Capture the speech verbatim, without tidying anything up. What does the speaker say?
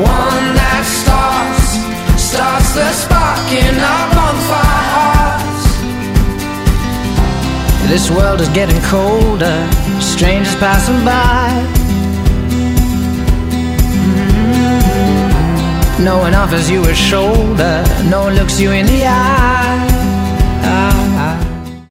one that starts, starts the spark in our bonfire hearts. This world is getting colder, strangers passing by. Mm-hmm. No one offers you a shoulder, no one looks you in the eye. Ah.